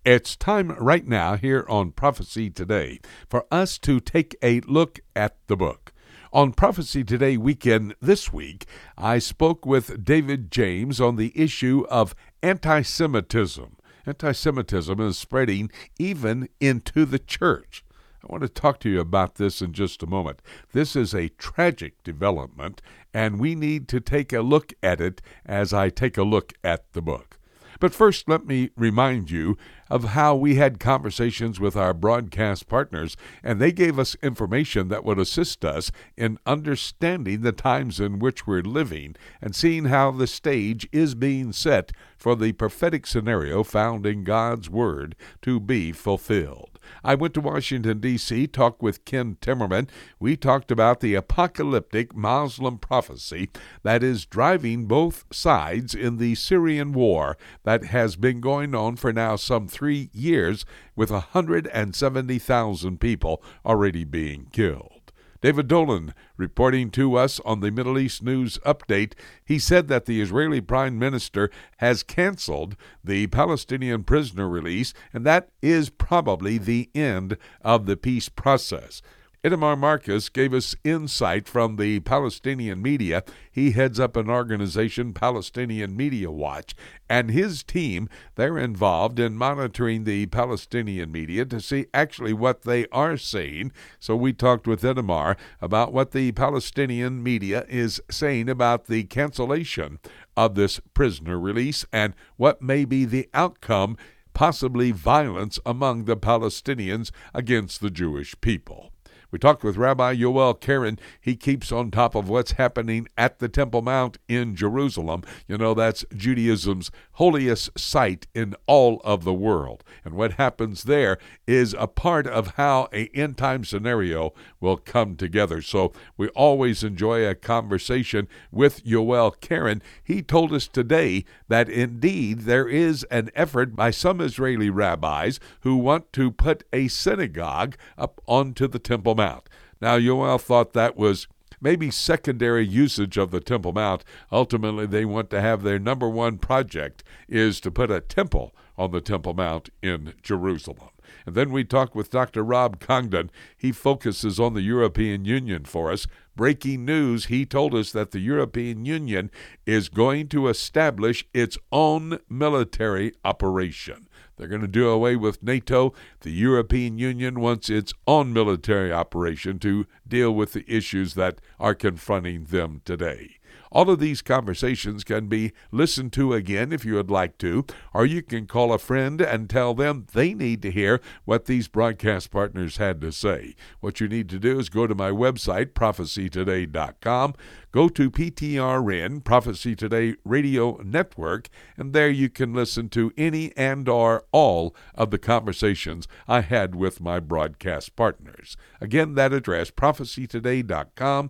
It's time right now here on Prophecy Today for us to take a look at the book. On Prophecy Today weekend this week, I spoke with David James on the issue of anti-Semitism. Anti-Semitism is spreading even into the church. I want to talk to you about this in just a moment. This is a tragic development, and we need to take a look at it as I take a look at the book. But first, let me remind you of how we had conversations with our broadcast partners, and they gave us information that would assist us in understanding the times in which we're living and seeing how the stage is being set for the prophetic scenario found in God's Word to be fulfilled. I went to Washington, D.C., talked with Ken Timmerman. We talked about the apocalyptic Muslim prophecy that is driving both sides in the Syrian war that has been going on for now some 3 years, with 170,000 people already being killed. David Dolan reporting to us on the Middle East News Update. He said that the Israeli Prime Minister has canceled the Palestinian prisoner release, and that is probably the end of the peace process. Itamar Marcus gave us insight from the Palestinian media. He heads up an organization, Palestinian Media Watch, and his team, they're involved in monitoring the Palestinian media to see actually what they are saying. So we talked with Itamar about what the Palestinian media is saying about the cancellation of this prisoner release and what may be the outcome, possibly violence among the Palestinians against the Jewish people. We talked with Rabbi Yoel Keren. He keeps on top of what's happening at the Temple Mount in Jerusalem. You know, that's Judaism's holiest site in all of the world. And what happens there is a part of how an end-time scenario will come together. So we always enjoy a conversation with Yoel Keren. He told us today that indeed there is an effort by some Israeli rabbis who want to put a synagogue up onto the Temple Mount. Now, Yoel thought that was maybe secondary usage of the Temple Mount. Ultimately, they want to have their number one project is to put a temple on the Temple Mount in Jerusalem. And then we talked with Dr. Rob Congdon. He focuses on the European Union for us. Breaking news, he told us that the European Union is going to establish its own military operation. They're going to do away with NATO. The European Union wants its own military operation to deal with the issues that are confronting them today. All of these conversations can be listened to again if you would like to, or you can call a friend and tell them they need to hear what these broadcast partners had to say. What you need to do is go to my website, prophecytoday.com, go to PTRN, Prophecy Today Radio Network, and there you can listen to any and or all of the conversations I had with my broadcast partners. Again, that address, prophecytoday.com,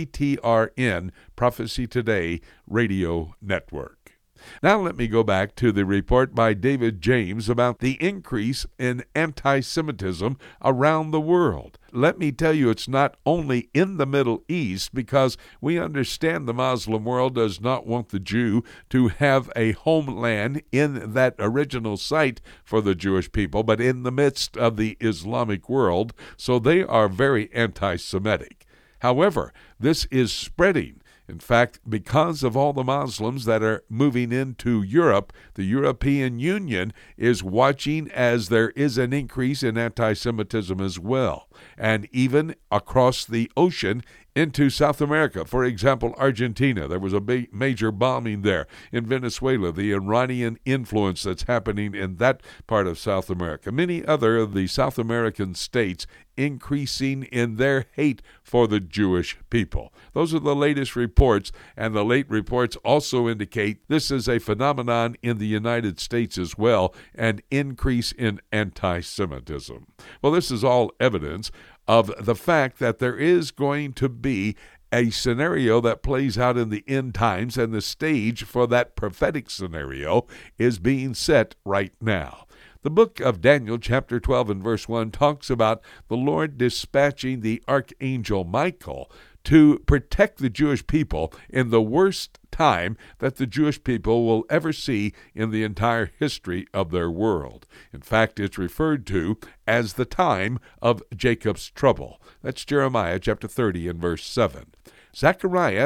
PTRN, Prophecy Today Radio Network. Now let me go back to the report by David James about the increase in anti-Semitism around the world. Let me tell you, it's not only in the Middle East, because we understand the Muslim world does not want the Jew to have a homeland in that original site for the Jewish people, but in the midst of the Islamic world, so they are very anti-Semitic. However, this is spreading. In fact, because of all the Muslims that are moving into Europe, the European Union is watching as there is an increase in anti-Semitism as well. And even across the ocean into South America. For example, Argentina. There was a big major bombing there. In Venezuela, the Iranian influence that's happening in that part of South America. Many other of the South American states increasing in their hate for the Jewish people. Those are the latest reports, and the late reports also indicate this is a phenomenon in the United States as well, an increase in anti-Semitism. Well, this is all evidence of the fact that there is going to be a scenario that plays out in the end times, and the stage for that prophetic scenario is being set right now. The book of Daniel, chapter 12 and verse 1, talks about the Lord dispatching the archangel Michael to protect the Jewish people in the worst time that the Jewish people will ever see in the entire history of their world. In fact, it's referred to as the time of Jacob's trouble. That's Jeremiah chapter 30 and verse 7. Zechariah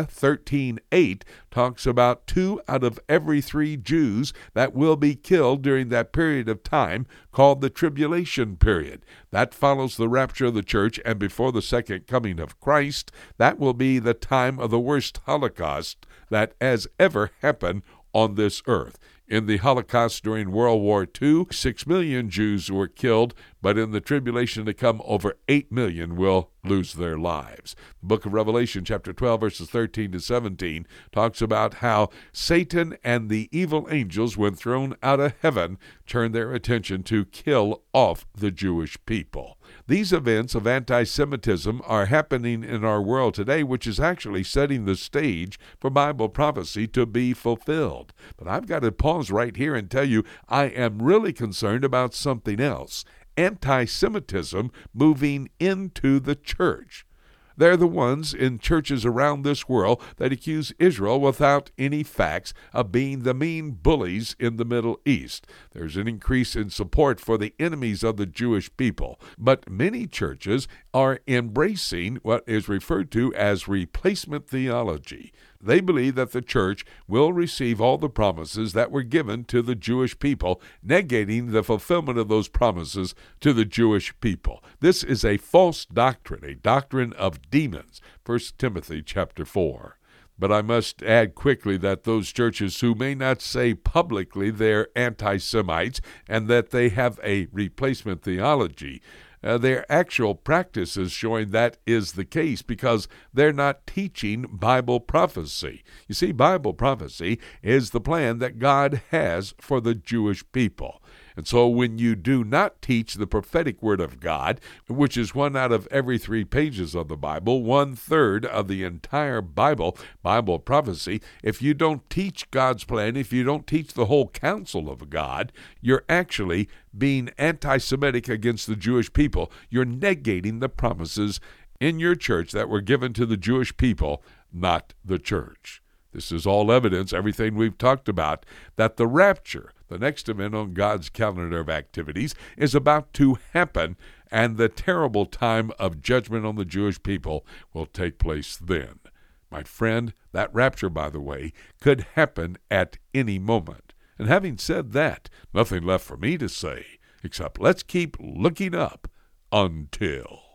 13:8 talks about 2 out of every 3 Jews that will be killed during that period of time called the tribulation period. That follows the rapture of the church, and before the second coming of Christ, that will be the time of the worst Holocaust that has ever happened on this earth. In the Holocaust during World War II, 6 million Jews were killed, but in the tribulation to come, over 8 million will lose their lives. The book of Revelation, chapter 12, verses 13 to 17, talks about how Satan and the evil angels, when thrown out of heaven, turn their attention to kill off the Jewish people. These events of anti-Semitism are happening in our world today, which is actually setting the stage for Bible prophecy to be fulfilled. But I've got to pause right here and tell you I am really concerned about something else: anti-Semitism moving into the church. They're the ones in churches around this world that accuse Israel without any facts of being the mean bullies in the Middle East. There's an increase in support for the enemies of the Jewish people, but many churches are embracing what is referred to as replacement theology. They believe that the church will receive all the promises that were given to the Jewish people, negating the fulfillment of those promises to the Jewish people. This is a false doctrine, a doctrine of demons. 1 Timothy chapter 4. But I must add quickly that those churches who may not say publicly they're anti-Semites and that they have a replacement theology, their actual practice is showing that is the case, because they're not teaching Bible prophecy. You see, Bible prophecy is the plan that God has for the Jewish people. And so when you do not teach the prophetic word of God, which is 1 out of every 3 pages of the Bible, 1/3 of the entire Bible prophecy, if you don't teach God's plan, if you don't teach the whole counsel of God, you're actually being anti-Semitic against the Jewish people. You're negating the promises in your church that were given to the Jewish people, not the church. This is all evidence, everything we've talked about, that the rapture, the next event on God's calendar of activities, is about to happen, and the terrible time of judgment on the Jewish people will take place then. My friend, that rapture, by the way, could happen at any moment. And having said that, nothing left for me to say except let's keep looking up until...